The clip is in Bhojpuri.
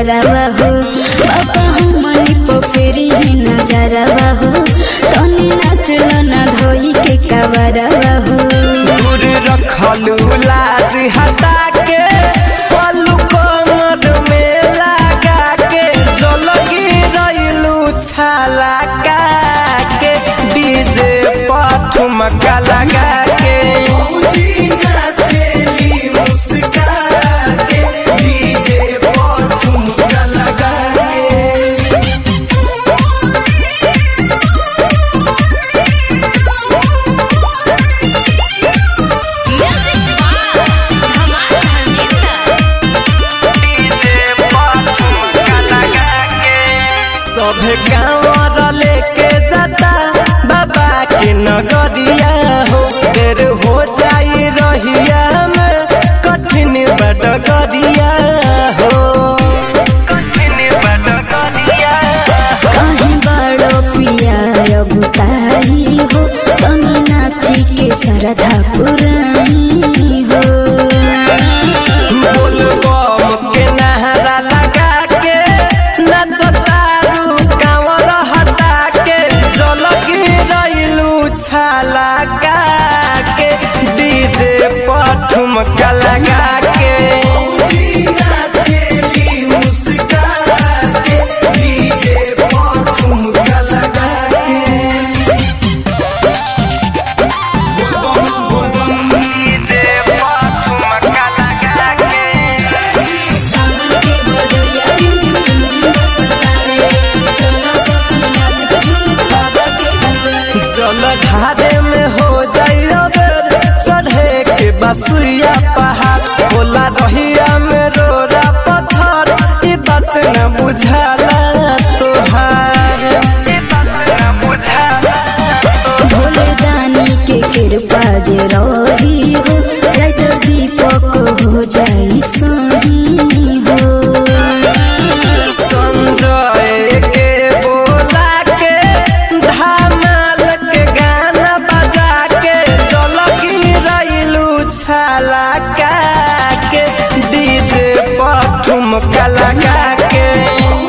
यारवा हो बाबा हमनी पे फेरी है नजरवा हो तनी नाचल ना धोई के कवरवा हो दूर रखलू लाज हटा के पल्लू कमर में लगा के जल गिरलू छाला के डीजे पर ठुमका लगा के सभे गाँव लेके जाता बाबा के नगरिया हो देर हो जाई रहिया में कठिन बडगरिया हो कहीं बड़ो पिया अबुताई हो तनी नाची के श्रद्धा पुरानी हो बोलबम के नहरा लगा के नचतारू कांवर हटा के जल गिरलू छाला के डीजे पर ठुमका लगा के जल ढारे में हो जाई अबेर चढ़े के बसुइया पहाड़ बोला रहिया में रोरा पत्थर ई बात न बुझाला तोहार भोले दानी के कृपा जे रही हो राइटर दीपक हो जाई सही हो संजय के बोला के धमाल के गाना बजा के जल गिरलू छाला के डीजे पर ठुमका लगा के